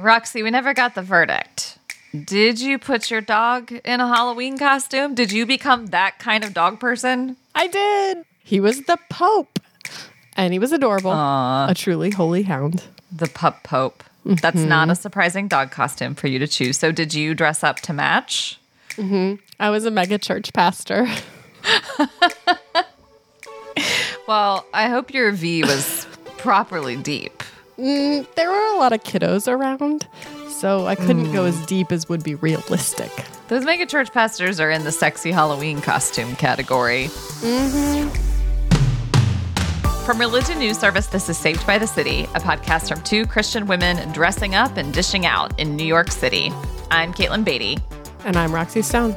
Roxy, we never got the verdict. Did you put your dog in a Halloween costume? Did you become that kind of dog person? I did. He was the Pope. And he was adorable. A truly holy hound. The Pup Pope. That's not a surprising dog costume for you to choose. So did you dress up to match? I was a mega church pastor. Well, I hope your V was properly deep. There were a lot of kiddos around, so I couldn't go as deep as would be realistic. Those mega church pastors are in the sexy Halloween costume category. From Religion News Service, this is Saved by the City, a podcast from two Christian women dressing up and dishing out in New York City. I'm Caitlin Beatty. And I'm Roxy Stone.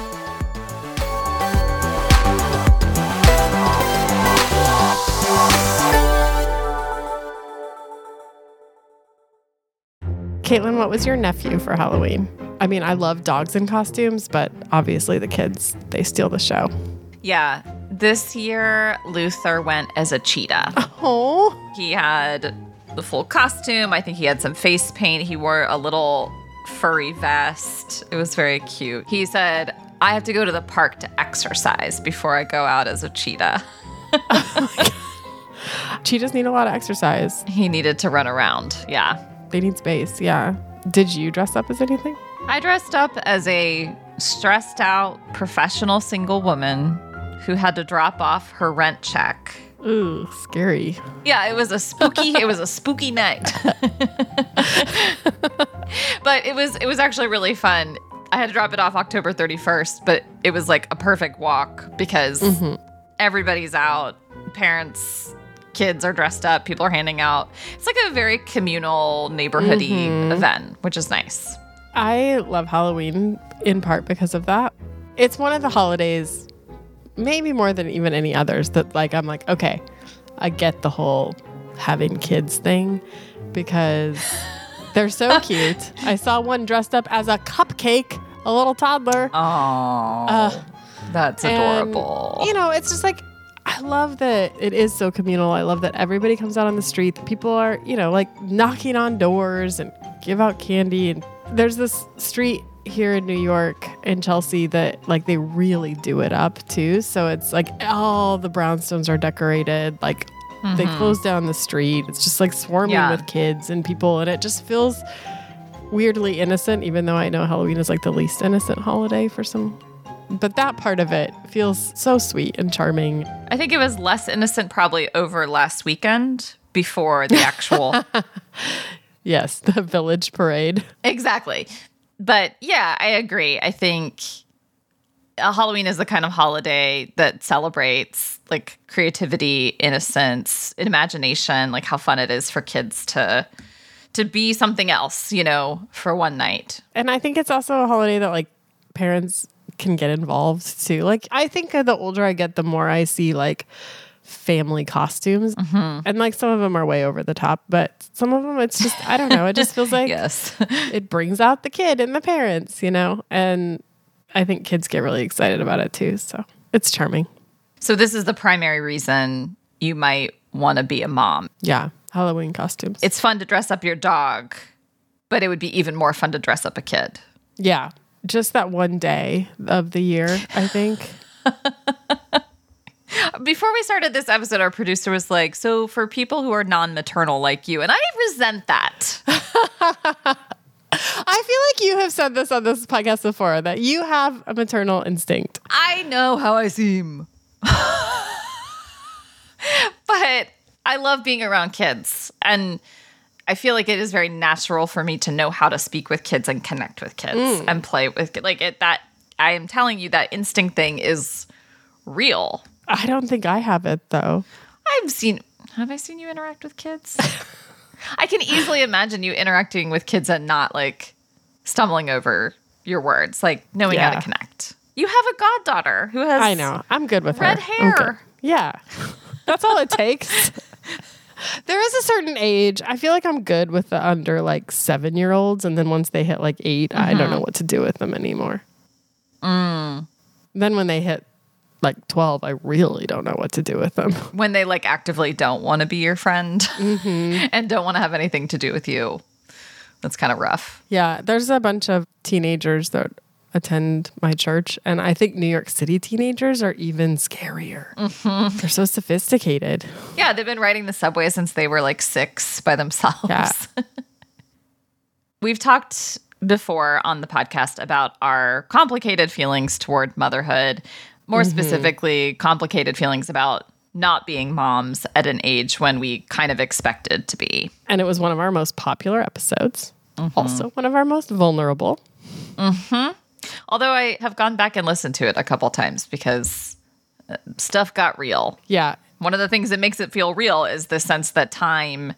Caitlin, what was your nephew for Halloween? I mean, I love dogs in costumes, but obviously the kids, they steal the show. Yeah, this year Luther went as a cheetah. Oh. He had the full costume. I think he had some face paint. He wore a little furry vest. It was very cute. He said, I have to go to the park to exercise before I go out as a cheetah. Cheetahs need a lot of exercise. He needed to run around. Yeah. They need space, yeah. Did you dress up as anything? I dressed up as a stressed out professional single woman who had to drop off her rent check. Ooh, scary. Yeah, it was a spooky night. But it was actually really fun. I had to drop it off October 31st, but it was like a perfect walk because everybody's out. Parents, kids are dressed up, people are handing out. It's like a very communal neighborhoody event, which is nice. I love Halloween in part because of that. It's one of the holidays, maybe more than even any others, that like I'm like, okay, I get the whole having kids thing because they're so cute. I saw one dressed up as a cupcake, a little toddler. Oh, that's adorable. And, you know, it's just like, I love that it is so communal. I love that everybody comes out on the street. People are, you know, like knocking on doors and give out candy. And there's this street here in New York, in Chelsea, that like they really do it up too. So it's like all the brownstones are decorated. Like they close down the street. It's just like swarming with kids and people. And it just feels weirdly innocent, even though I know Halloween is like the least innocent holiday for some. But that part of it feels so sweet and charming. I think it was less innocent probably over last weekend before the actual... Yes, the village parade. Exactly. But yeah, I agree. I think Halloween is the kind of holiday that celebrates like creativity, innocence, imagination, like how fun it is for kids to be something else, you know, for one night. And I think it's also a holiday that like parents can get involved too. Like I think the older I get, the more I see like family costumes and like some of them are way over the top, but some of them it's just, I don't know, it just feels like yes. It brings out the kid and the parents, you know, and I think kids get really excited about it too. So it's charming. So this is the primary reason you might want to be a mom. Yeah. Halloween costumes. It's fun to dress up your dog, but it would be even more fun to dress up a kid. Yeah. Just that one day of the year, I think. Before we started this episode, our producer was like, so for people who are non-maternal like you, and I resent that. I feel like you have said this on this podcast before, that you have a maternal instinct. I know how I seem. But I love being around kids. And I feel like it is very natural for me to know how to speak with kids and connect with kids and play with kids. Like that, I am telling you that instinct thing is real. I don't think I have it though. Have I seen you interact with kids? I can easily imagine you interacting with kids and not like stumbling over your words, like knowing how to connect. You have a goddaughter who has I know. I'm good with red her. hair. Yeah. That's all it takes. There is a certain age. I feel like I'm good with the under like 7-year-olds. And then once they hit like 8, I don't know what to do with them anymore. Then when they hit like 12, I really don't know what to do with them. When they like actively don't want to be your friend and don't want to have anything to do with you. That's kind of rough. Yeah, there's a bunch of teenagers that attend my church, and I think New York City teenagers are even scarier. They're so sophisticated. Yeah, they've been riding the subway since they were like 6 by themselves. Yeah. We've talked before on the podcast about our complicated feelings toward motherhood, more specifically, complicated feelings about not being moms at an age when we kind of expected to be. And it was one of our most popular episodes. Also one of our most vulnerable. Although I have gone back and listened to it a couple times because stuff got real. Yeah. One of the things that makes it feel real is the sense that time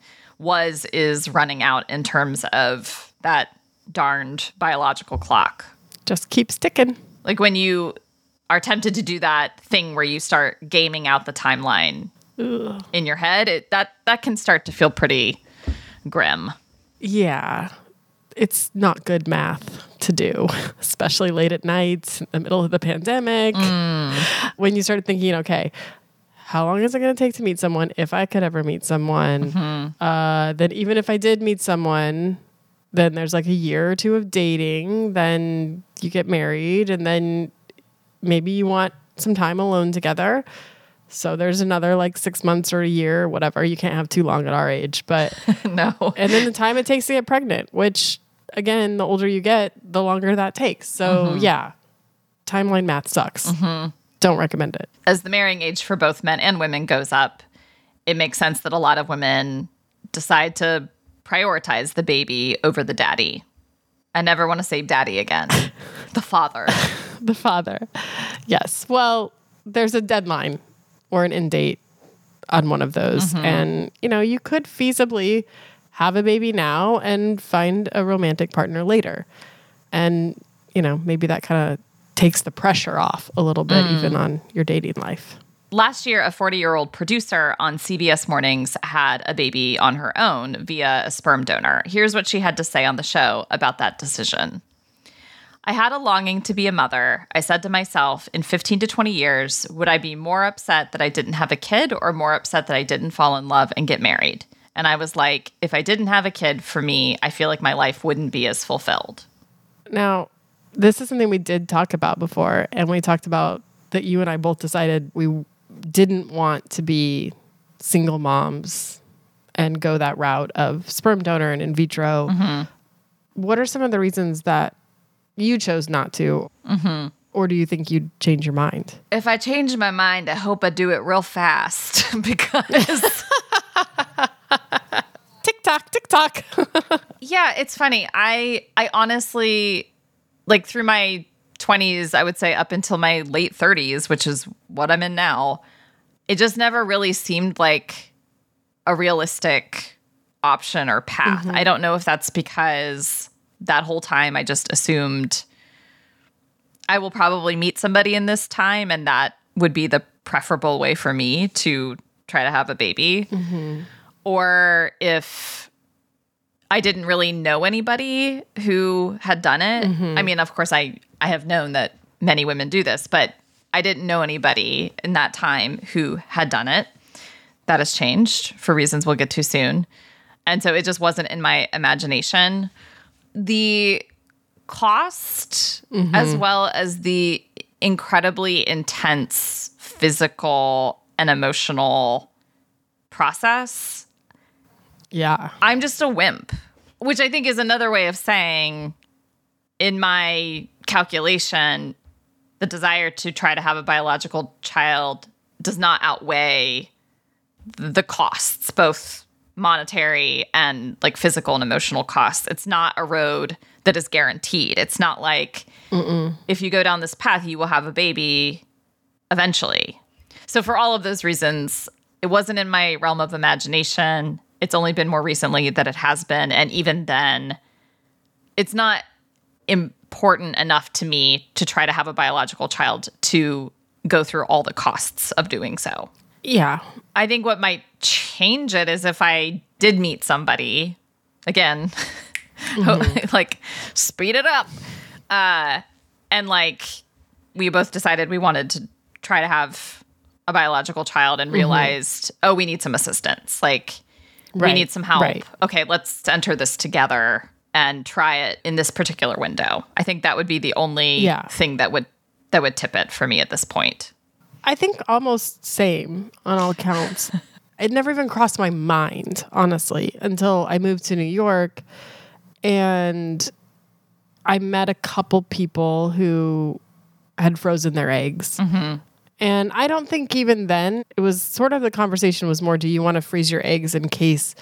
is running out in terms of that darned biological clock. Just keep sticking. Like when you are tempted to do that thing where you start gaming out the timeline in your head, that can start to feel pretty grim. Yeah. It's not good math to do, especially late at night, in the middle of the pandemic. When you start thinking, okay, how long is it going to take to meet someone if I could ever meet someone? Then even if I did meet someone, then there's like a year or 2 of dating, then you get married, and then maybe you want some time alone together. So there's another like 6 months or a year, whatever. You can't have too long at our age, but No. and then the time it takes to get pregnant, which again, the older you get, the longer that takes. So yeah, timeline math sucks. Don't recommend it. As the marrying age for both men and women goes up, it makes sense that a lot of women decide to prioritize the baby over the daddy. I never want to say daddy again. The father. The father. Yes. Well, there's a deadline or an end date on one of those. And, you could feasibly have a baby now and find a romantic partner later. And, maybe that kind of takes the pressure off a little bit, even on your dating life. Last year, a 40-year-old producer on CBS Mornings had a baby on her own via a sperm donor. Here's what she had to say on the show about that decision. I had a longing to be a mother. I said to myself, in 15 to 20 years, would I be more upset that I didn't have a kid or more upset that I didn't fall in love and get married? And I was like, if I didn't have a kid, for me, I feel like my life wouldn't be as fulfilled. Now, this is something we did talk about before, and we talked about that you and I both decided we didn't want to be single moms and go that route of sperm donor and in vitro. What are some of the reasons that you chose not to? Or do you think you'd change your mind? If I change my mind, I hope I do it real fast because... TikTok. Yeah, it's funny. I honestly, like through my 20s, I would say up until my late 30s, which is what I'm in now, it just never really seemed like a realistic option or path. I don't know if that's because that whole time I just assumed I will probably meet somebody in this time and that would be the preferable way for me to try to have a baby. Or if I didn't really know anybody who had done it. I mean, of course, I have known that many women do this, but I didn't know anybody in that time who had done it. That has changed for reasons we'll get to soon. And so it just wasn't in my imagination. The cost, as well as the incredibly intense physical and emotional process. Yeah. I'm just a wimp, which I think is another way of saying in my calculation, the desire to try to have a biological child does not outweigh the costs, both monetary and like physical and emotional costs. It's not a road that is guaranteed. It's not like if you go down this path, you will have a baby eventually. So for all of those reasons, it wasn't in my realm of imagination. It's only been more recently that it has been. And even then, it's not important enough to me to try to have a biological child to go through all the costs of doing so. Yeah. I think what might change it is if I did meet somebody, again, like speed it up. And like we both decided we wanted to try to have a biological child and realized, we need some assistance. Like we need some help. Okay, let's enter this together. and try it in this particular window. I think that would be the only thing that would tip it for me at this point. I think almost same on all counts. It never even crossed my mind, honestly, until I moved to New York and I met a couple people who had frozen their eggs. Mm-hmm. And I don't think even then, it was sort of the conversation was more, do you want to freeze your eggs in case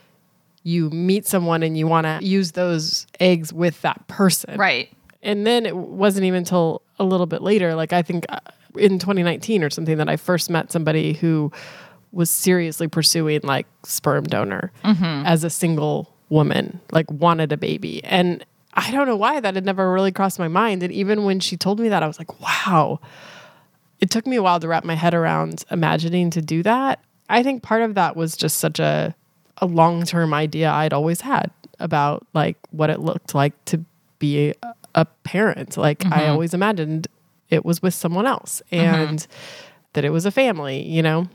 you meet someone and you want to use those eggs with that person? Right. And then it wasn't even until a little bit later, like I think in 2019 or something, that I first met somebody who was seriously pursuing like sperm donor as a single woman, like wanted a baby. And I don't know why that had never really crossed my mind. And even when she told me that, I was like, wow. It took me a while to wrap my head around imagining to do that. I think part of that was just such a long-term idea I'd always had about like what it looked like to be a parent. Like I always imagined it was with someone else and that it was a family, you know?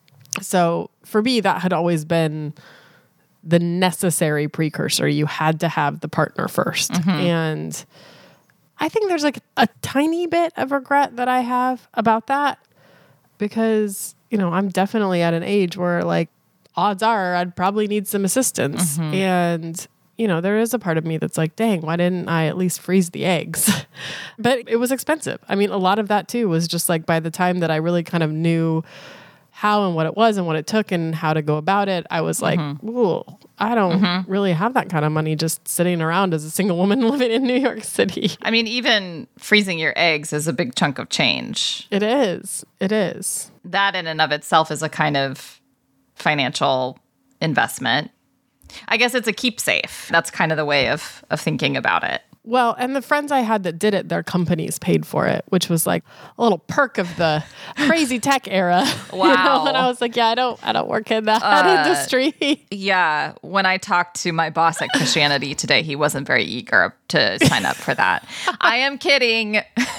So for me, that had always been the necessary precursor. You had to have the partner first. And I think there's like a tiny bit of regret that I have about that because, you know, I'm definitely at an age where like odds are I'd probably need some assistance. And, you know, there is a part of me that's like, dang, why didn't I at least freeze the eggs? But it was expensive. I mean, a lot of that too was just like by the time that I really kind of knew how and what it was and what it took and how to go about it, I was like, ooh, I don't really have that kind of money just sitting around as a single woman living in New York City. I mean, even freezing your eggs is a big chunk of change. It is. It is. That in and of itself is a kind of financial investment. I guess it's a keep safe. That's kind of the way of thinking about it. Well, and the friends I had that did it, their companies paid for it, which was like a little perk of the crazy tech era. Wow. You know? And I was like, yeah, I don't work in that industry. Yeah. When I talked to my boss at Christianity today, he wasn't very eager to sign up for that. I am kidding.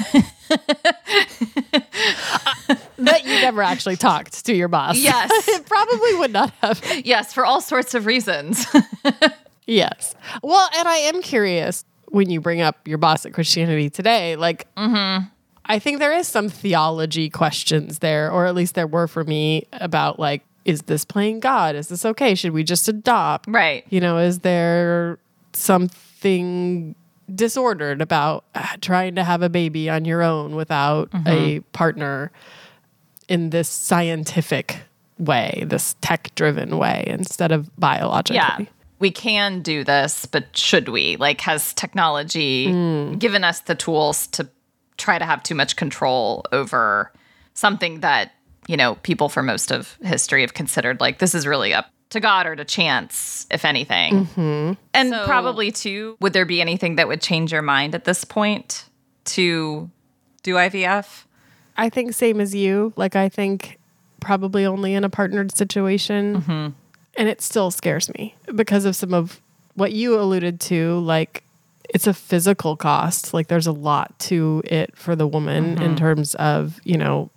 That you never actually talked to your boss. Yes. It probably would not have. Yes, for all sorts of reasons. Yes. Well, and I am curious when you bring up your boss at Christianity Today, like, I think there is some theology questions there, or at least there were for me about like, is this playing God? Is this okay? Should we just adopt? Right. You know, is there something disordered about trying to have a baby on your own without a partner in this scientific way, this tech-driven way, instead of biologically? Yeah. We can do this, but should we? Like, has technology given us the tools to try to have too much control over something that, you know, people for most of history have considered like this is really up to God or to chance, if anything. And so, probably, too, would there be anything that would change your mind at this point to do IVF? I think same as you. Like, I think probably only in a partnered situation. And it still scares me because of some of what you alluded to. Like, it's a physical cost. Like, there's a lot to it for the woman in terms of, you know,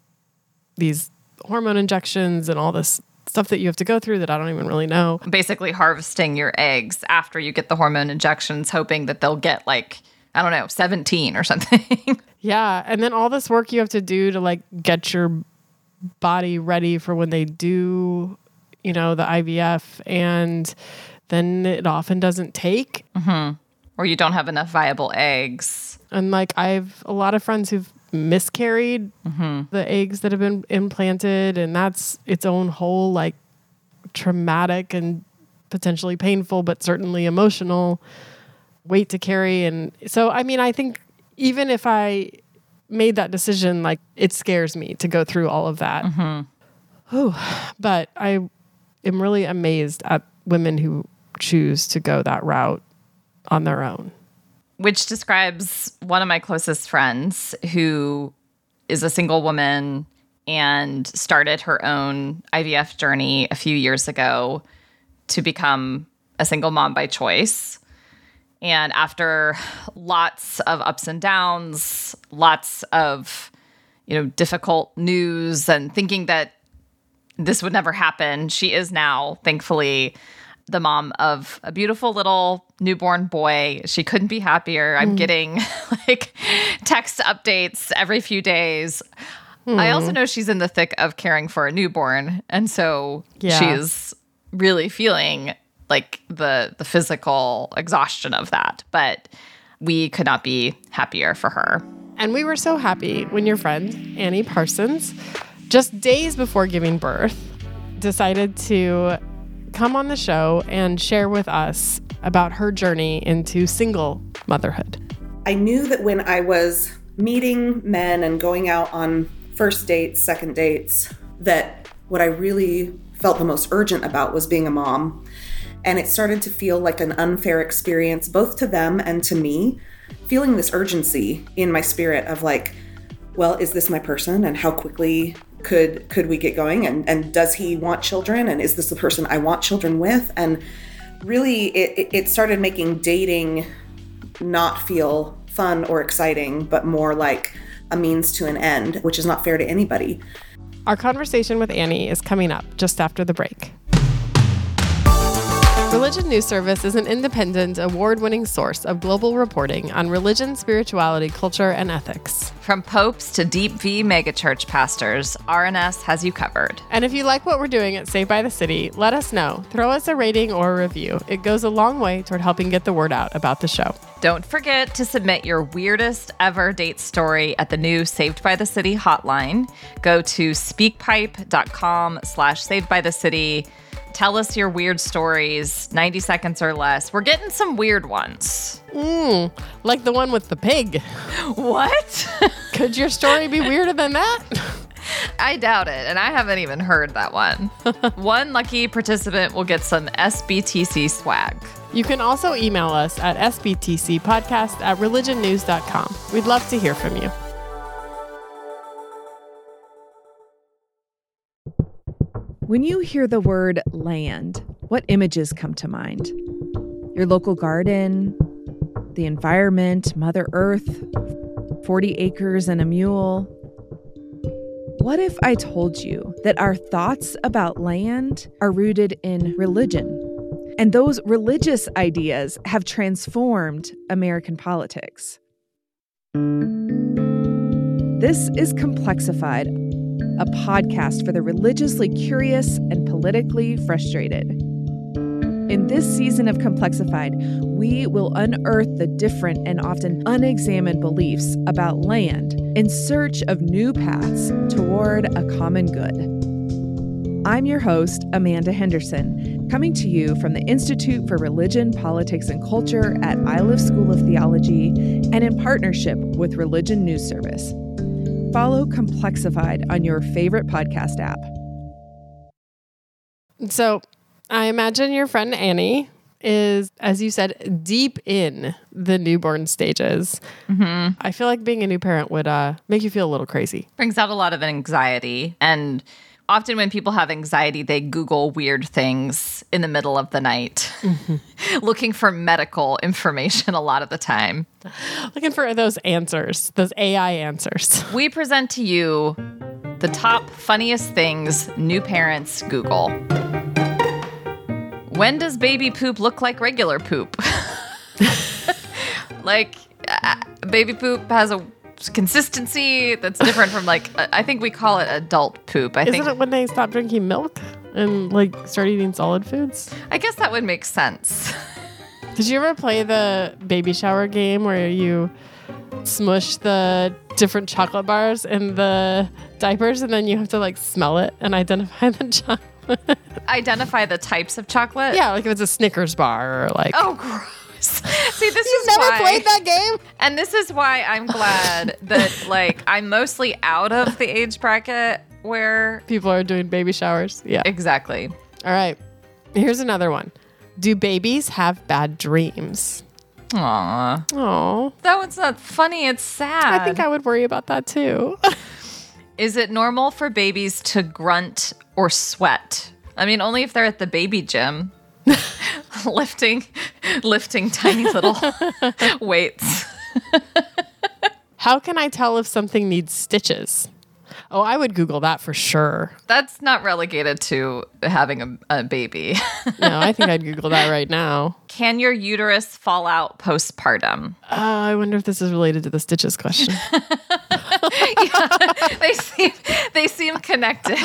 these hormone injections and all this stuff that you have to go through that I don't even really know. Basically harvesting your eggs after you get the hormone injections, hoping that they'll get like, I don't know, 17 or something. Yeah. And then all this work you have to do to like get your body ready for when they do, you know, the IVF, and then it often doesn't take. Or you don't have enough viable eggs. And like I have a lot of friends who've miscarried the eggs that have been implanted, and that's its own whole like traumatic and potentially painful, but certainly emotional weight to carry. And so, I mean, I think even if I made that decision, like it scares me to go through all of that. But I am really amazed at women who choose to go that route on their own. Which describes one of my closest friends who is a single woman and started her own IVF journey a few years ago to become a single mom by choice. And after lots of ups and downs, lots of, you know, difficult news and thinking that this would never happen, she is now, thankfully, the mom of a beautiful little newborn boy. She couldn't be happier. I'm getting like text updates every few days. I also know she's in the thick of caring for a newborn. And so she's really feeling like the physical exhaustion of that. But we could not be happier for her. And we were so happy when your friend, Annie Parsons, just days before giving birth, decided to come on the show and share with us about her journey into single motherhood. I knew that when I was meeting men and going out on first dates, second dates, that what I really felt the most urgent about was being a mom. And it started to feel like an unfair experience, both to them and to me, feeling this urgency in my spirit of like, well, is this my person? And how quickly could we get going? And does he want children? And is this the person I want children with? And really, it started making dating not feel fun or exciting, but more like a means to an end, which is not fair to anybody. Our conversation with Annie is coming up just after the break. Religion News Service is an independent, award-winning source of global reporting on religion, spirituality, culture, and ethics. From popes to deep V megachurch pastors, RNS has you covered. And if you like what we're doing at Saved by the City, let us know. Throw us a rating or a review. It goes a long way toward helping get the word out about the show. Don't forget to submit your weirdest ever date story at the new Saved by the City hotline. Go to speakpipe.com/savedbythecity. Tell us your weird stories, 90 seconds or less. We're getting some weird ones. Like the one with the pig. What? Could your story be weirder than that? I doubt it, and I haven't even heard that one. One lucky participant will get some SBTC swag. You can also email us at sbtcpodcast@religionnews.com. We'd love to hear from you. When you hear the word land, what images come to mind? Your local garden, the environment, Mother Earth, 40 acres and a mule. What if I told you that our thoughts about land are rooted in religion, and those religious ideas have transformed American politics? This is Complexified, a podcast for the religiously curious and politically frustrated. In this season of Complexified, we will unearth the different and often unexamined beliefs about land in search of new paths toward a common good. I'm your host, Amanda Henderson, coming to you from the Institute for Religion, Politics, and Culture at Iliff School of Theology and in partnership with Religion News Service. Follow Complexified on your favorite podcast app. So I imagine your friend Annie is, as you said, deep in the newborn stages. Mm-hmm. I feel like being a new parent would make you feel a little crazy. Brings out a lot of anxiety. And often when people have anxiety, they Google weird things in the middle of the night, looking for medical information a lot of the time. Looking for those answers, those AI answers. We present to you the top funniest things new parents Google. When does baby poop look like regular poop? Like, baby poop has a consistency that's different from, like, I think we call it adult poop. Isn't it when they stop drinking milk and, like, start eating solid foods? I guess that would make sense. Did you ever play the baby shower game where you smush the different chocolate bars in the diapers and then you have to, like, smell it and identify the chocolate? Identify the types of chocolate? Yeah, like if it's a Snickers bar or like... Oh, gross. See, this You've is never why, played that game? And this is why I'm glad that, like, I'm mostly out of the age bracket where... people are doing baby showers. Yeah. Exactly. All right. Here's another one. Do babies have bad dreams? Aw. Oh. That one's not funny. It's sad. I think I would worry about that too. Is it normal for babies to grunt or sweat? I mean, only if they're at the baby gym. lifting tiny little weights. How can I tell if something needs stitches? Oh, I would Google that for sure. That's not relegated to having a baby. No, I think I'd Google that right now. Can your uterus fall out postpartum? I wonder if this is related to the stitches question. They seem connected.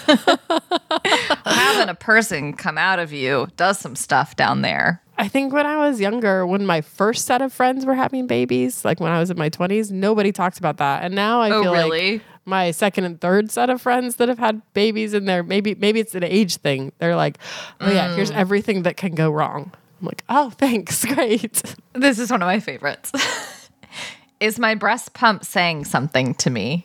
Having a person come out of you does some stuff down there. I think when I was younger, when my first set of friends were having babies, like when I was in my 20s, nobody talked about that. And now I feel like my second and third set of friends that have had babies in there, maybe it's an age thing. They're like, oh yeah, here's everything that can go wrong. I'm like, oh, thanks. Great. This is one of my favorites. Is my breast pump saying something to me?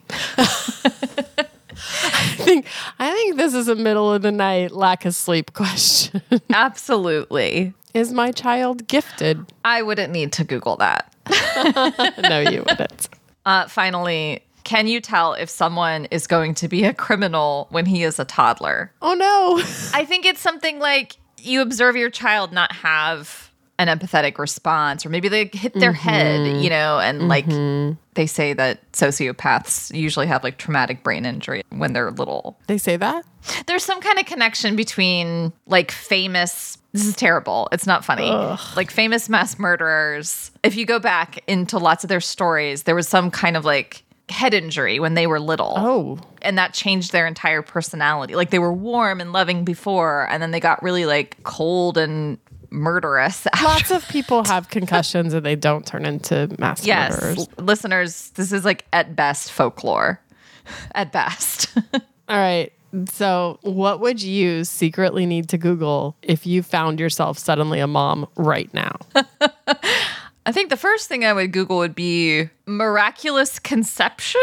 I think this is a middle of the night lack of sleep question. Absolutely. Is my child gifted? I wouldn't need to Google that. No, you wouldn't. Finally, can you tell if someone is going to be a criminal when he is a toddler? Oh, no. I think it's something like you observe your child not have an empathetic response, or maybe they hit their head, and like they say that sociopaths usually have like traumatic brain injury when they're little. They say that? There's some kind of connection between like famous, this is terrible, it's not funny, like famous mass murderers. If you go back into lots of their stories, there was some kind of like head injury when they were little. Oh. And that changed their entire personality. Like they were warm and loving before, and then they got really like cold and murderous. Lots of people have concussions and they don't turn into mass murderers. Listeners, this is like at best folklore. At best. All right. So what would you secretly need to Google if you found yourself suddenly a mom right now? I think the first thing I would Google would be miraculous conception.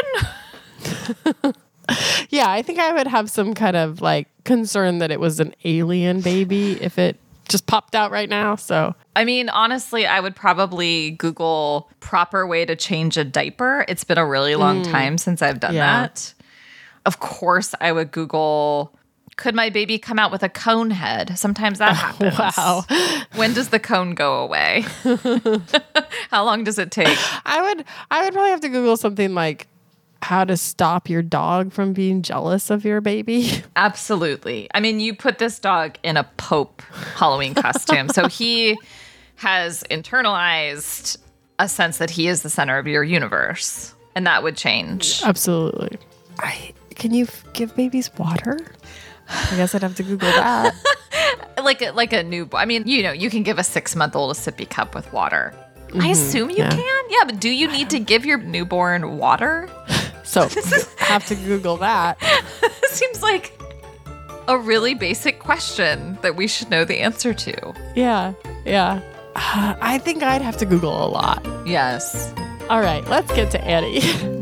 Yeah, I think I would have some kind of like concern that it was an alien baby if it just popped out right now. So, I mean, honestly, I would probably Google proper way to change a diaper. It's been a really long time since I've done that. Of course, I would Google, could my baby come out with a cone head? Sometimes that happens. Wow. When does the cone go away? How long does it take? I would probably have to Google something like how to stop your dog from being jealous of your baby. Absolutely. I mean, you put this dog in a Pope Halloween costume. So he has internalized a sense that he is the center of your universe. And that would change. Absolutely. Can you give babies water? I guess I'd have to Google that. like a newborn. I mean, you can give a 6-month-old a sippy cup with water. I assume you can. Yeah, but do you need to give your newborn water? So have to Google that. This seems like a really basic question that we should know the answer to. Yeah. I think I'd have to Google a lot. Yes. All right, let's get to Annie.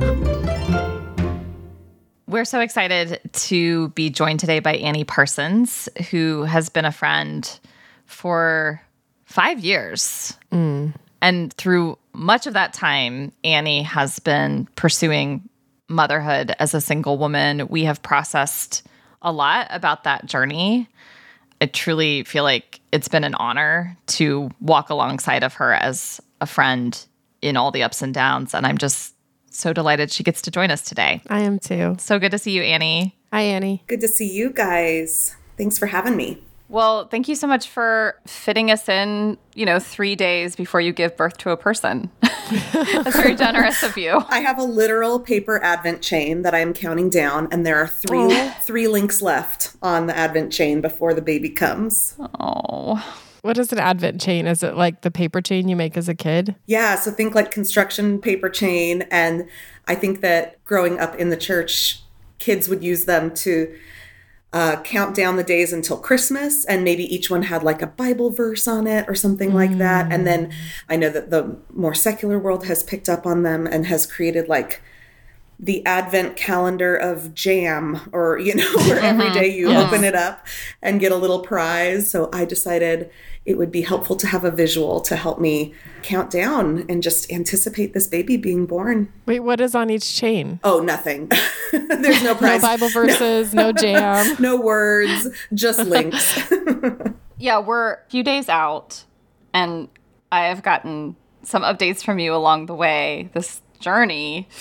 We're so excited to be joined today by Annie Parsons, who has been a friend for 5 years. And through much of that time, Annie has been pursuing motherhood as a single woman. We have processed a lot about that journey. I truly feel like it's been an honor to walk alongside of her as a friend in all the ups and downs. And I'm just so delighted she gets to join us today. I am too. So good to see you, Annie. Hi, Annie. Good to see you guys. Thanks for having me. Well, thank you so much for fitting us in, 3 days before you give birth to a person. That's very generous of you. I have a literal paper advent chain that I'm counting down, and there are three links left on the advent chain before the baby comes. Oh. What is an advent chain? Is it like the paper chain you make as a kid? Yeah, so think like construction paper chain. And I think that growing up in the church, kids would use them to count down the days until Christmas, and maybe each one had like a Bible verse on it or something like that. And then I know that the more secular world has picked up on them and has created like the advent calendar of jam, or, where every day you open it up and get a little prize. So I decided it would be helpful to have a visual to help me count down and just anticipate this baby being born. Wait, what is on each chain? Oh, nothing. There's no prize. No Bible verses, no jam. No words, just links. Yeah, we're a few days out, and I have gotten some updates from you along the way, this journey.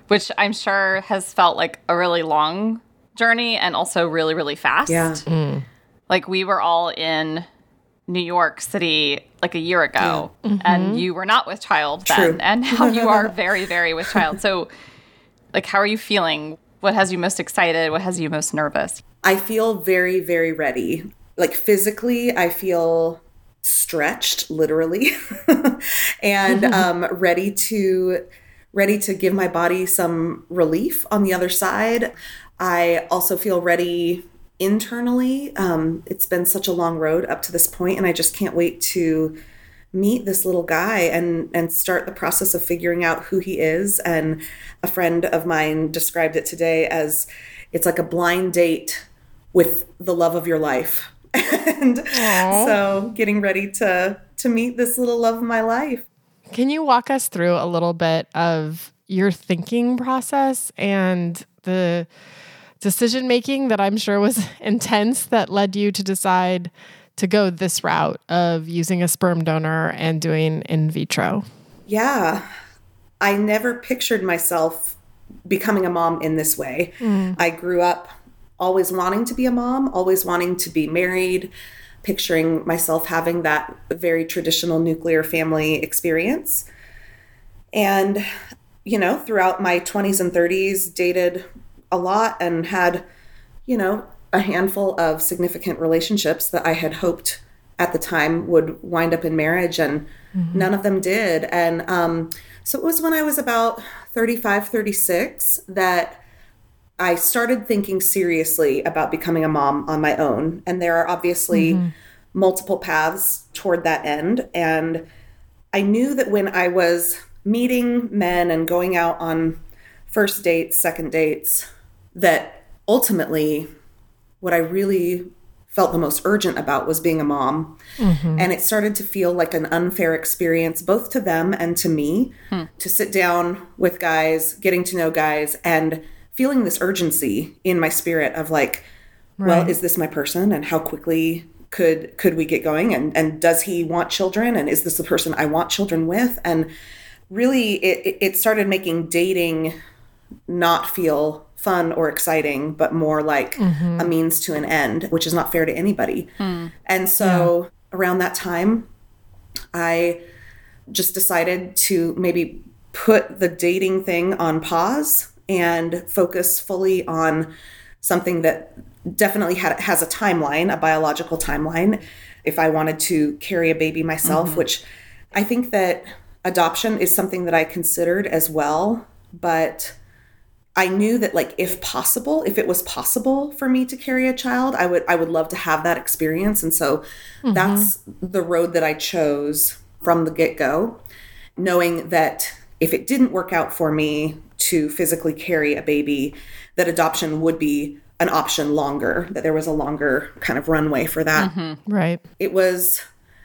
which I'm sure has felt like a really long journey and also really, really fast. Yeah. Like we were all in New York City like a year ago, and you were not with child then, True. and now you are very, very with child. So, like, how are you feeling? What has you most excited? What has you most nervous? I feel very, very ready. Like physically, I feel stretched, literally, and ready to give my body some relief on the other side. I also feel ready internally. It's been such a long road up to this point, and I just can't wait to meet this little guy and start the process of figuring out who he is. And a friend of mine described it today as it's like a blind date with the love of your life. And so getting ready to meet this little love of my life. Can you walk us through a little bit of your thinking process and the decision making that I'm sure was intense that led you to decide to go this route of using a sperm donor and doing in vitro? Yeah. I never pictured myself becoming a mom in this way. I grew up always wanting to be a mom, always wanting to be married, picturing myself having that very traditional nuclear family experience. And, you know, throughout my 20s and 30s, dated a lot and had, you know, a handful of significant relationships that I had hoped at the time would wind up in marriage, and none of them did. And so it was when I was about 35, 36 that I started thinking seriously about becoming a mom on my own. And there are obviously multiple paths toward that end. And I knew that when I was meeting men and going out on first dates, second dates, that ultimately what I really felt the most urgent about was being a mom. And it started to feel like an unfair experience, both to them and to me, to sit down with guys, getting to know guys, and feeling this urgency in my spirit of like, well, is this my person? And how quickly could we get going? And does he want children? And is this the person I want children with? And really, it started making dating not feel fun or exciting, but more like a means to an end, which is not fair to anybody. And so around that time, I just decided to maybe put the dating thing on pause and focus fully on something that definitely has a timeline, a biological timeline, if I wanted to carry a baby myself, which I think that adoption is something that I considered as well. But I knew that, like, if it was possible for me to carry a child, I would love to have that experience. And so that's the road that I chose from the get-go, knowing that if it didn't work out for me to physically carry a baby, that adoption would be an option longer, that there was a longer kind of runway for that. Right. It was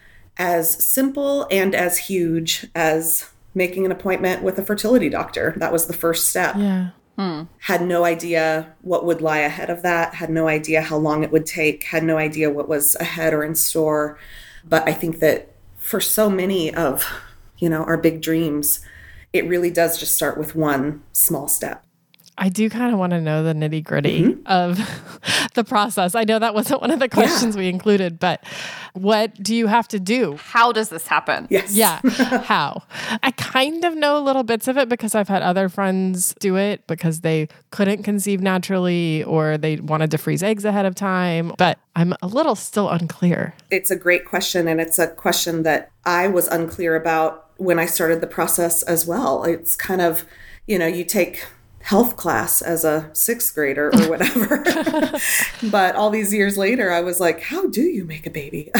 as simple and as huge as making an appointment with a fertility doctor. That was the first step. Yeah. Had no idea what would lie ahead of that, had no idea how long it would take, had no idea what was ahead or in store. But I think that for so many of, our big dreams, it really does just start with one small step. I do kind of want to know the nitty gritty of the process. I know that wasn't one of the questions we included, but what do you have to do? How does this happen? Yes. Yeah. How? I kind of know little bits of it because I've had other friends do it because they couldn't conceive naturally or they wanted to freeze eggs ahead of time, but I'm a little still unclear. It's a great question, and it's a question that I was unclear about when I started the process as well. It's kind of, you take health class as a sixth grader or whatever. But all these years later, I was like, how do you make a baby?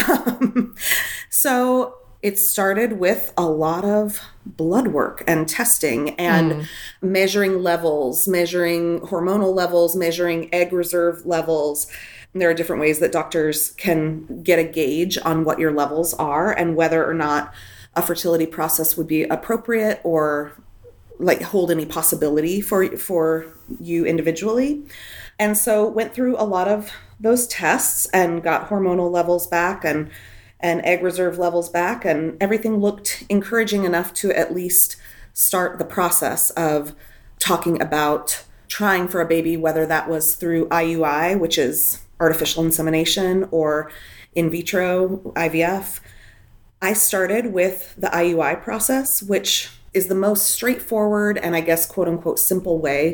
So it started with a lot of blood work and testing and measuring levels, measuring hormonal levels, measuring egg reserve levels. And there are different ways that doctors can get a gauge on what your levels are and whether or not a fertility process would be appropriate or like hold any possibility for you individually. And so went through a lot of those tests and got hormonal levels back and egg reserve levels back, and everything looked encouraging enough to at least start the process of talking about trying for a baby, whether that was through IUI, which is artificial insemination, or in vitro IVF. I started with the IUI process, which is the most straightforward and I guess quote unquote simple way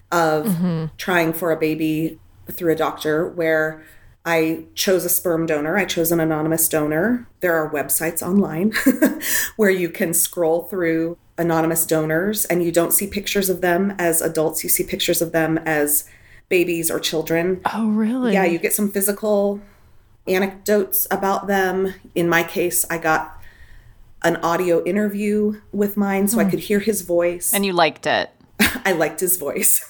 of trying for a baby through a doctor, where I chose a sperm donor. I chose an anonymous donor. There are websites online where you can scroll through anonymous donors and you don't see pictures of them as adults. You see pictures of them as babies or children. Oh, really? Yeah, you get some physical anecdotes about them. In my case, I got an audio interview with mine so I could hear his voice. And you liked it? I liked his voice.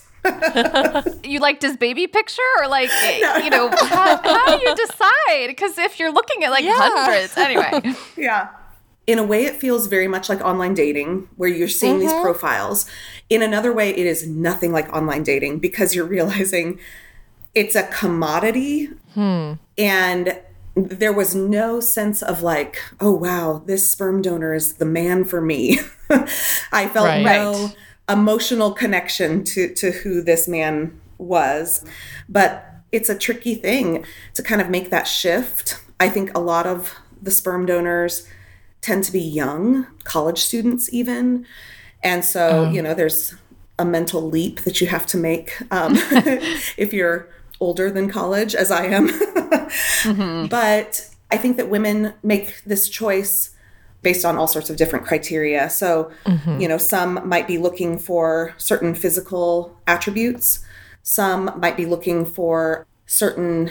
You liked his baby picture, or like, you know, how do you decide? Because if you're looking at like hundreds, anyway. Yeah. In a way, it feels very much like online dating, where you're seeing these profiles. In another way, it is nothing like online dating, because you're realizing it's a commodity. And there was no sense of like, oh, wow, this sperm donor is the man for me. I felt no emotional connection to who this man was. But it's a tricky thing to kind of make that shift. I think a lot of the sperm donors tend to be young, college students even. And so, you know, there's a mental leap that you have to make if you're older than college, as I am. But I think that women make this choice based on all sorts of different criteria. So, you know, some might be looking for certain physical attributes. Some might be looking for certain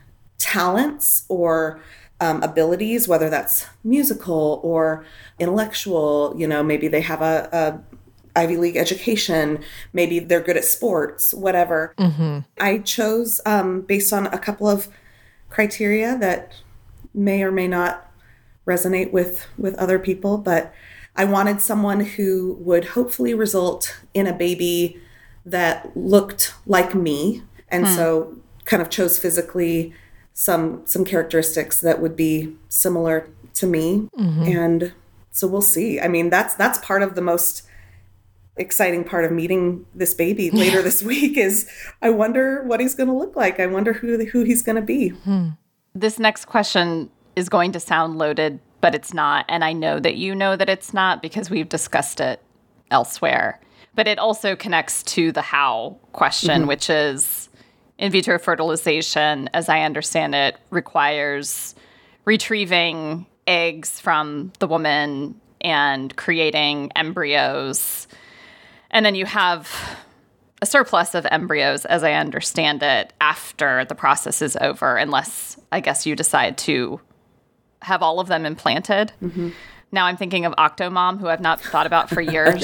talents or abilities, whether that's musical or intellectual. You know, maybe they have a Ivy League education. Maybe they're good at sports, whatever. I chose based on a couple of criteria that may or may not resonate with other people, but I wanted someone who would hopefully result in a baby that looked like me, and so kind of chose physically some characteristics that would be similar to me. And so we'll see. I mean, that's part of the most exciting part of meeting this baby later this week is I wonder what he's going to look like. I wonder who he's going to be. This next question is going to sound loaded, but it's not. And I know that you know that it's not because we've discussed it elsewhere. But it also connects to the how question, which is in vitro fertilization, as I understand it, requires retrieving eggs from the woman and creating embryos. And then you have a surplus of embryos, as I understand it, after the process is over, unless I guess you decide to have all of them implanted. Now I'm thinking of Octomom, who I've not thought about for years.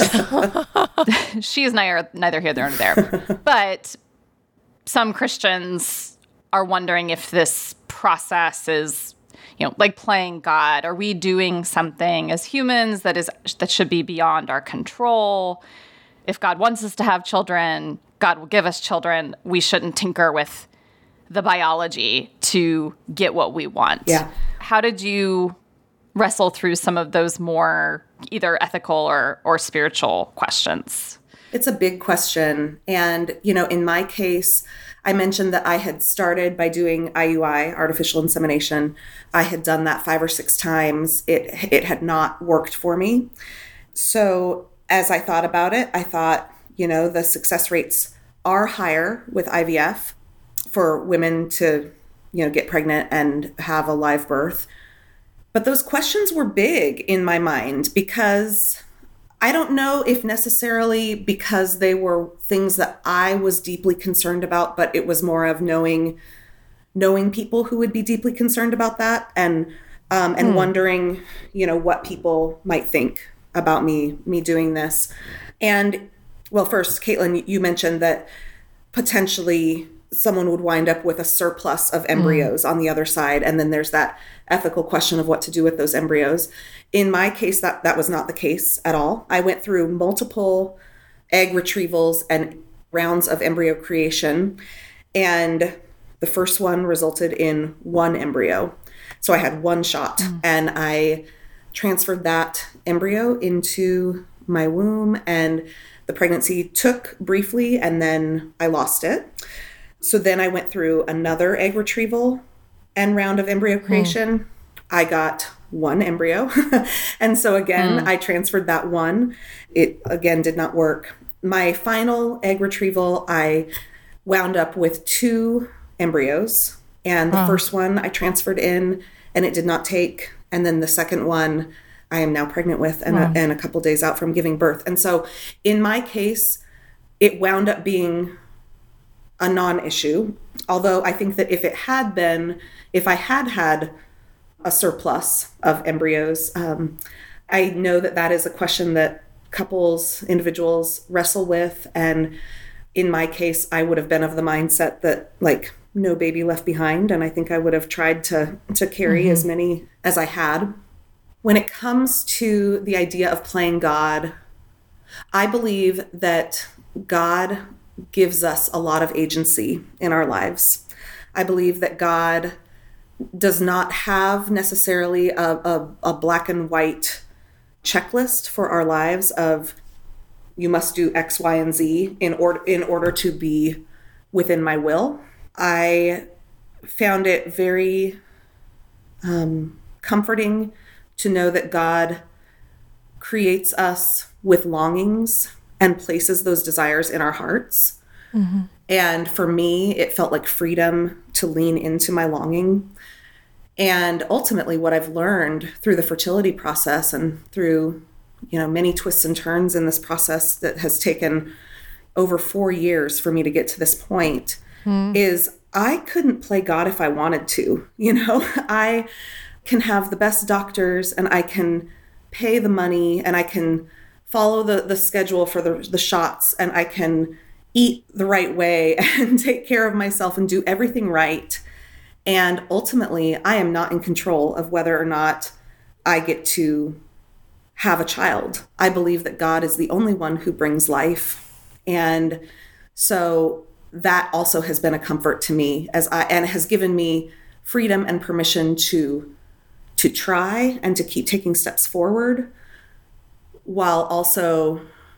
She is neither here nor there. But some Christians are wondering if this process is, you know, like playing God. Are we doing something as humans that should be beyond our control? If God wants us to have children, God will give us children. We shouldn't tinker with the biology to get what we want. Yeah. How did you wrestle through some of those more either ethical or spiritual questions? It's a big question. And, you know, in my case, I mentioned that I had started by doing IUI, artificial insemination. I had done that 5 or 6 times. It had not worked for me. So as I thought about it, I thought, you know, the success rates are higher with IVF for women to, you know, get pregnant and have a live birth. But those questions were big in my mind because I don't know if necessarily because they were things that I was deeply concerned about, but it was more of knowing people who would be deeply concerned about that and wondering, you know, what people might think about me doing this. And well, first, Caitlin, you mentioned that potentially someone would wind up with a surplus of embryos on the other side. And then there's that ethical question of what to do with those embryos. In my case, that was not the case at all. I went through multiple egg retrievals and rounds of embryo creation. And the first one resulted in 1 embryo. So I had 1 shot and I transferred that embryo into my womb. And The pregnancy took briefly and then I lost it. So then I went through another egg retrieval and round of embryo creation. I got one embryo. And so again, I transferred that one. It again did not work. My final egg retrieval, I wound up with 2 embryos. And the first one I transferred in and it did not take. And then the second one I am now pregnant with and a couple days out from giving birth. And so in my case, it wound up being a non-issue. Although I think that if I had had a surplus of embryos, I know that that is a question that couples, individuals wrestle with. And in my case, I would have been of the mindset that like no baby left behind. And I think I would have tried to carry as many as I had. When it comes to the idea of playing God, I believe that God gives us a lot of agency in our lives. I believe that God does not have necessarily a black and white checklist for our lives of you must do X, Y, and Z in order to be within my will. I found it very comforting to know that God creates us with longings and places those desires in our hearts. And for me, it felt like freedom to lean into my longing. And ultimately, what I've learned through the fertility process and through, many twists and turns in this process that has taken over 4 years for me to get to this point is I couldn't play God if I wanted to. I can have the best doctors and I can pay the money and I can follow the schedule for the shots and I can eat the right way and take care of myself and do everything right. And ultimately, I am not in control of whether or not I get to have a child. I believe that God is the only one who brings life. And so that also has been a comfort to me and has given me freedom and permission to try and to keep taking steps forward while also,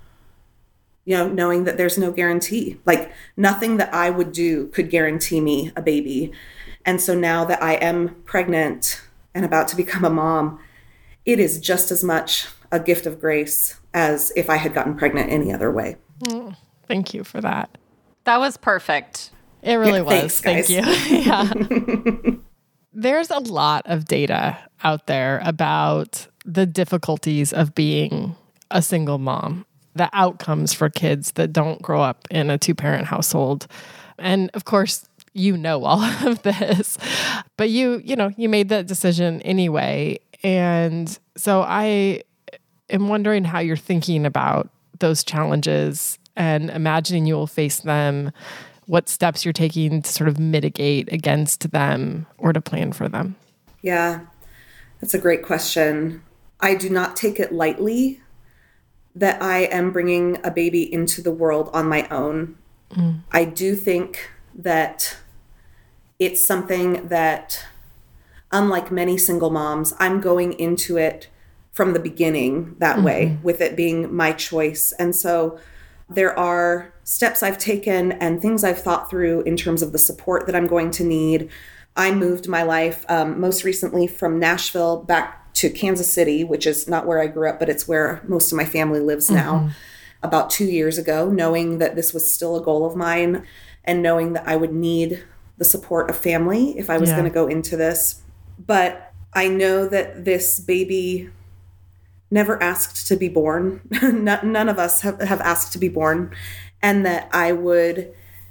knowing that there's no guarantee. Like nothing that I would do could guarantee me a baby. And so now that I am pregnant and about to become a mom, it is just as much a gift of grace as if I had gotten pregnant any other way. Thank you for that. That was perfect. It really was. Thanks, guys. Thank you. There's a lot of data out there about the difficulties of being a single mom, the outcomes for kids that don't grow up in a 2-parent household. And of course, all of this, but you made that decision anyway. And so I am wondering how you're thinking about those challenges and imagining you will face them, what steps you're taking to sort of mitigate against them or to plan for them. Yeah, that's a great question. I do not take it lightly that I am bringing a baby into the world on my own. I do think that it's something that, unlike many single moms, I'm going into it from the beginning that way, with it being my choice. And so there are steps I've taken and things I've thought through in terms of the support that I'm going to need. I moved my life most recently from Nashville back to Kansas City, which is not where I grew up, but it's where most of my family lives now, about 2 years ago, knowing that this was still a goal of mine and knowing that I would need the support of family if I was going to go into this. But I know that this baby never asked to be born. None of us have asked to be born. And that I would,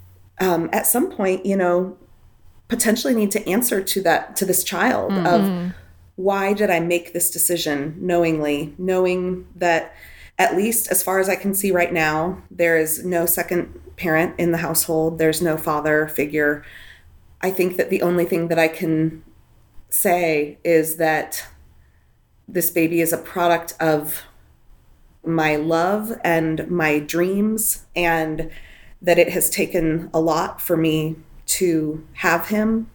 at some point, potentially need to answer to this child of why did I make this decision knowing that at least as far as I can see right now, there is no second parent in the household. There's no father figure. I think that the only thing that I can say is that this baby is a product of my love and my dreams, and that it has taken a lot for me to have him.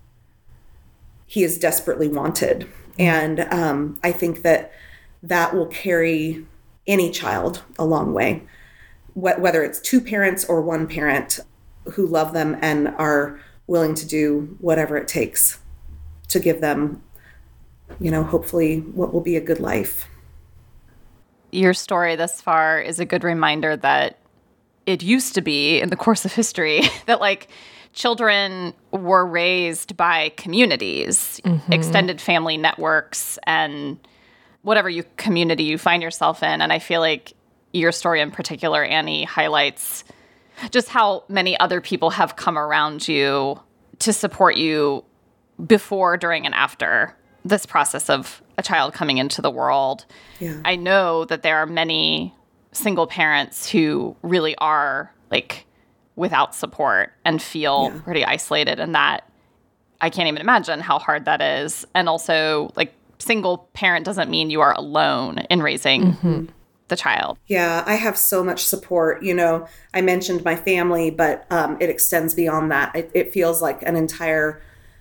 He is desperately wanted. And I think that will carry any child a long way. whether it's two parents or one parent who love them and are willing to do whatever it takes to give them, hopefully what will be a good life. Your story thus far is a good reminder that it used to be in the course of history that children were raised by communities, extended family networks, and whatever community you find yourself in. And I feel like your story in particular, Annie, highlights just how many other people have come around you to support you before, during, and after this process of a child coming into the world. Yeah. I know that there are many single parents who really are without support and feel pretty isolated, and that I can't even imagine how hard that is. And also, single parent doesn't mean you are alone in raising the child. Yeah, I have so much support. I mentioned my family, but it extends beyond that. It feels like an entire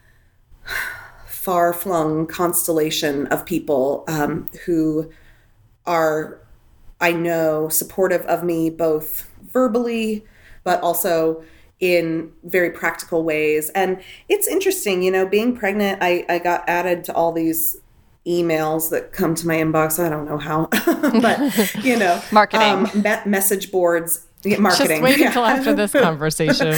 far-flung constellation of people who are, I know, supportive of me both verbally, but also in very practical ways. And it's interesting, being pregnant, I got added to all these emails that come to my inbox. I don't know how, but, marketing, message boards, marketing. Just wait until after this conversation.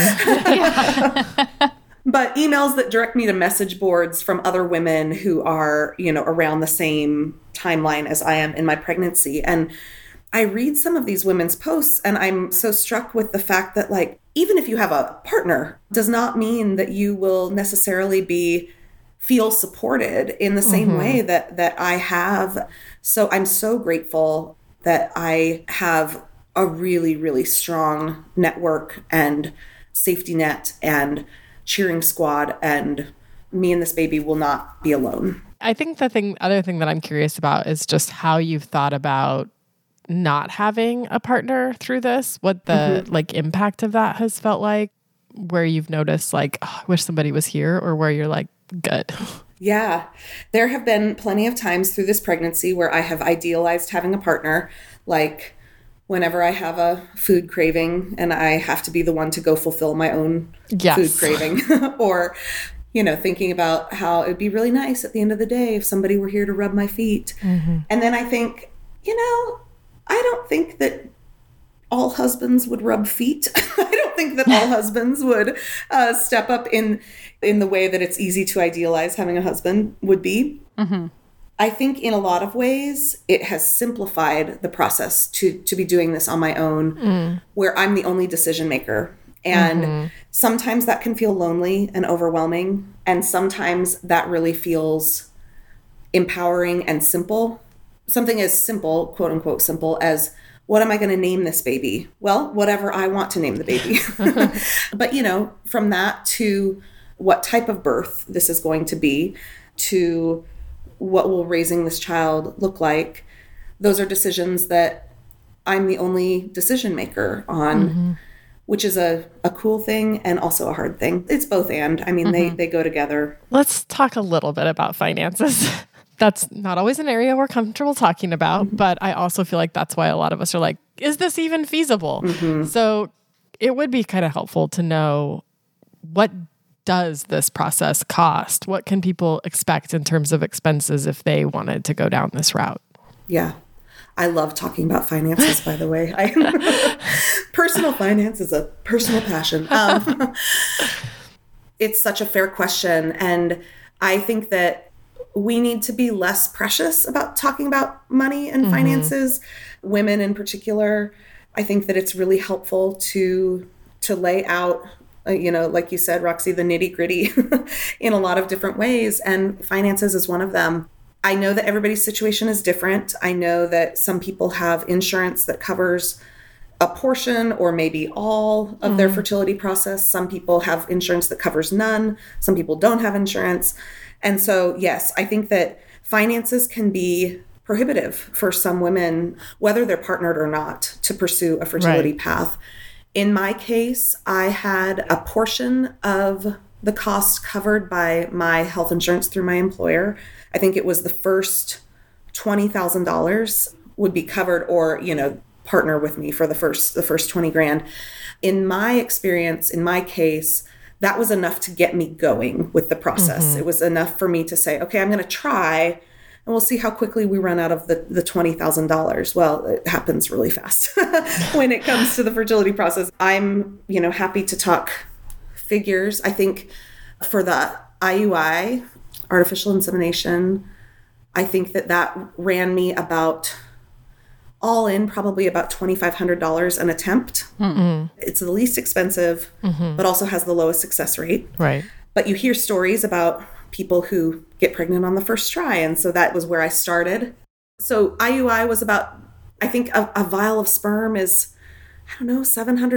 But emails that direct me to message boards from other women who are, around the same timeline as I am in my pregnancy. And I read some of these women's posts and I'm so struck with the fact that even if you have a partner, does not mean that you will necessarily feel supported in the same way that I have. So I'm so grateful that I have a really, really strong network and safety net and cheering squad, and me and this baby will not be alone. I think other thing that I'm curious about is just how you've thought about not having a partner through this, what the impact of that has felt like, where you've noticed I wish somebody was here, or where you're good. Yeah, there have been plenty of times through this pregnancy where I have idealized having a partner, whenever I have a food craving and I have to be the one to go fulfill my own food craving, or, thinking about how it'd be really nice at the end of the day if somebody were here to rub my feet. And then I think, I don't think that all husbands would rub feet. I don't think that all husbands would step up in the way that it's easy to idealize having a husband would be. I think in a lot of ways, it has simplified the process to be doing this on my own, where I'm the only decision maker. And sometimes that can feel lonely and overwhelming. And sometimes that really feels empowering and simple. Something as simple, quote unquote, simple as, what am I going to name this baby? Well, whatever I want to name the baby. But, from that to what type of birth this is going to be, to what will raising this child look like, those are decisions that I'm the only decision maker on, which is a cool thing and also a hard thing. It's both and. I mean, they go together. Let's talk a little bit about finances. That's not always an area we're comfortable talking about, but I also feel like that's why a lot of us are is this even feasible? So it would be kind of helpful to know, what does this process cost? What can people expect in terms of expenses if they wanted to go down this route? Yeah. I love talking about finances, by the way. Personal finance is a personal passion. It's such a fair question. And I think that we need to be less precious about talking about money and finances, women in particular. I think that it's really helpful to lay out, like you said, Roxy, the nitty gritty in a lot of different ways. And finances is one of them. I know that everybody's situation is different. I know that some people have insurance that covers a portion or maybe all of their fertility process. Some people have insurance that covers none. Some people don't have insurance. And so, yes, I think that finances can be prohibitive for some women, whether they're partnered or not, to pursue a fertility path. In my case, I had a portion of the cost covered by my health insurance through my employer. I think it was the first $20,000 would be covered, or, partner with me for the first 20 grand. In my experience, in my case, that was enough to get me going with the process. It was enough for me to say, okay, I'm going to try and we'll see how quickly we run out of the $20,000. Well, it happens really fast when it comes to the fertility process. I'm, happy to talk figures. I think for the IUI, artificial insemination, I think that ran me about all in probably about $2,500 an attempt. It's the least expensive, but also has the lowest success rate. Right. But you hear stories about people who get pregnant on the first try. And so that was where I started. So IUI was about, I think a vial of sperm is, I don't know, $700,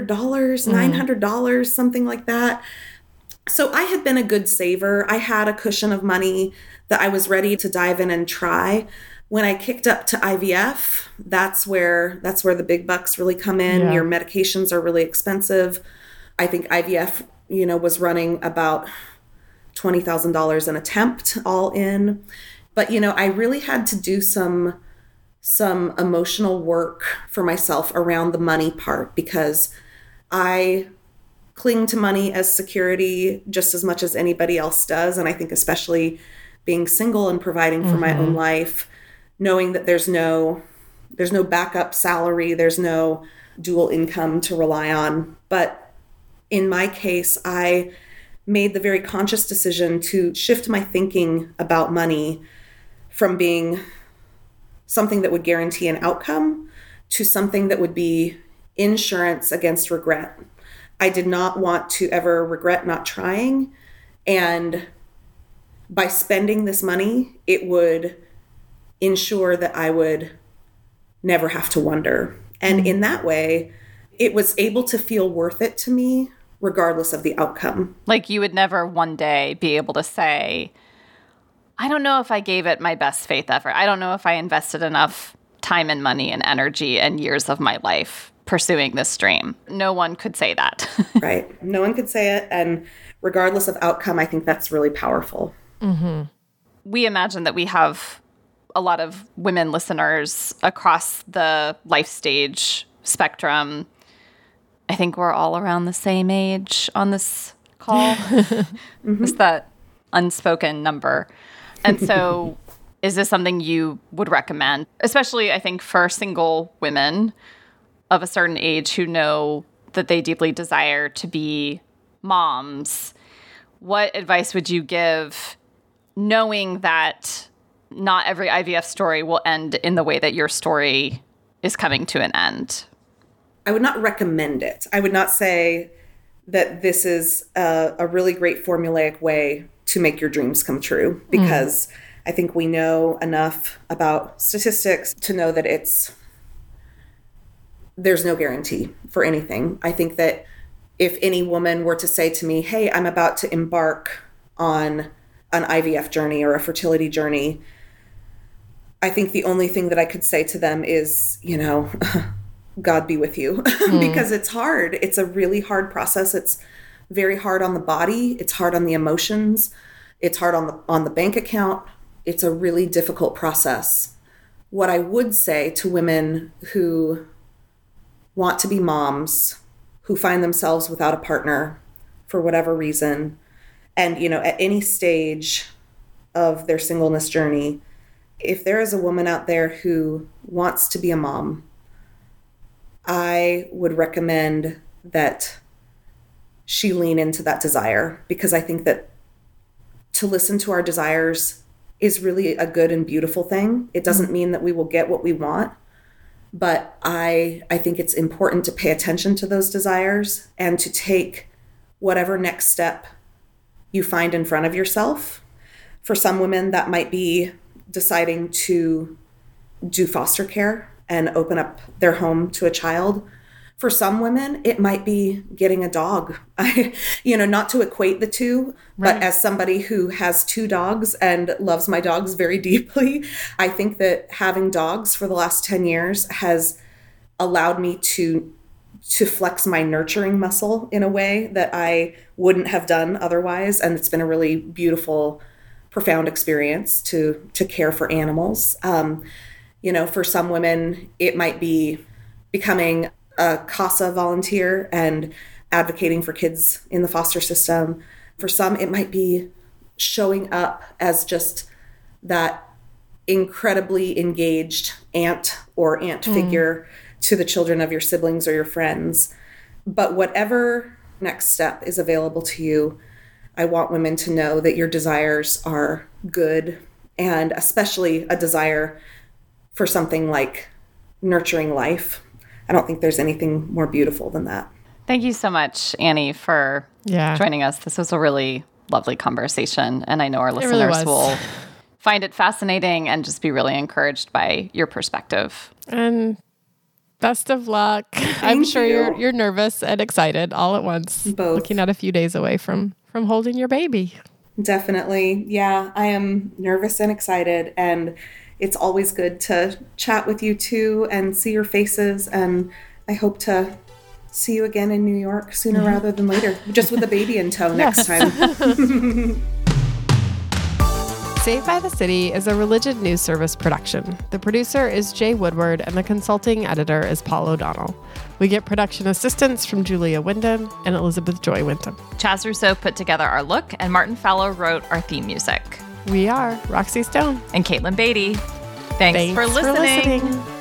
$900, something like that. So I had been a good saver. I had a cushion of money that I was ready to dive in and try. When I kicked up to IVF, that's where the big bucks really come in. Yeah. Your medications are really expensive. I think IVF, was running about $20,000 an attempt all in. But, I really had to do some emotional work for myself around the money part, because I cling to money as security just as much as anybody else does. And I think especially being single and providing for my own life, knowing that there's no backup salary, there's no dual income to rely on. But in my case, I made the very conscious decision to shift my thinking about money from being something that would guarantee an outcome to something that would be insurance against regret. I did not want to ever regret not trying. And by spending this money, it would ensure that I would never have to wonder. And in that way, it was able to feel worth it to me, regardless of the outcome. Like you would never one day be able to say, I don't know if I gave it my best faith effort. I don't know if I invested enough time and money and energy and years of my life pursuing this dream. No one could say that. Right. No one could say it. And regardless of outcome, I think that's really powerful. We imagine that we have a lot of women listeners across the life stage spectrum. I think we're all around the same age on this call. It's that unspoken number. And so is this something you would recommend, especially I think for single women of a certain age who know that they deeply desire to be moms? What advice would you give, knowing that not every IVF story will end in the way that your story is coming to an end? I would not recommend it. I would not say that this is a really great formulaic way to make your dreams come true, because I think we know enough about statistics to know that there's no guarantee for anything. I think that if any woman were to say to me, hey, I'm about to embark on an IVF journey or a fertility journey, I think the only thing that I could say to them is, God be with you, because it's hard. It's a really hard process. It's very hard on the body. It's hard on the emotions. It's hard on the bank account. It's a really difficult process. What I would say to women who want to be moms, who find themselves without a partner for whatever reason, and, at any stage of their singleness journey, if there is a woman out there who wants to be a mom, I would recommend that she lean into that desire, because I think that to listen to our desires is really a good and beautiful thing. It doesn't mean that we will get what we want, but I think it's important to pay attention to those desires and to take whatever next step you find in front of yourself. For some women, that might be deciding to do foster care and open up their home to a child. For some women, it might be getting a dog. Not to equate the two, right. But as somebody who has 2 dogs and loves my dogs very deeply, I think that having dogs for the last 10 years has allowed me to flex my nurturing muscle in a way that I wouldn't have done otherwise. And it's been a really beautiful, profound experience to care for animals. For some women, it might be becoming a CASA volunteer and advocating for kids in the foster system. For some, it might be showing up as just that incredibly engaged aunt or aunt figure to the children of your siblings or your friends. But whatever next step is available to you, I want women to know that your desires are good, and especially a desire for something like nurturing life. I don't think there's anything more beautiful than that. Thank you so much, Annie, for joining us. This was a really lovely conversation, and I know our listeners will find it fascinating and just be really encouraged by your perspective. And best of luck. I'm sure you're nervous and excited all at once. Both. Looking at a few days away from holding your baby. Definitely. Yeah, I am nervous and excited, and it's always good to chat with you too and see your faces, and I hope to see you again in New York sooner rather than later, just with a baby in tow next time. Saved by the City is a Religion News Service production. The producer is Jay Woodward, and the consulting editor is Paul O'Donnell. We get production assistance from Julia Wyndham and Elizabeth Joy Wyndham. Chaz Rousseau put together our look, and Martin Fallow wrote our theme music. We are Roxy Stone and Caitlin Beatty. Thanks for listening.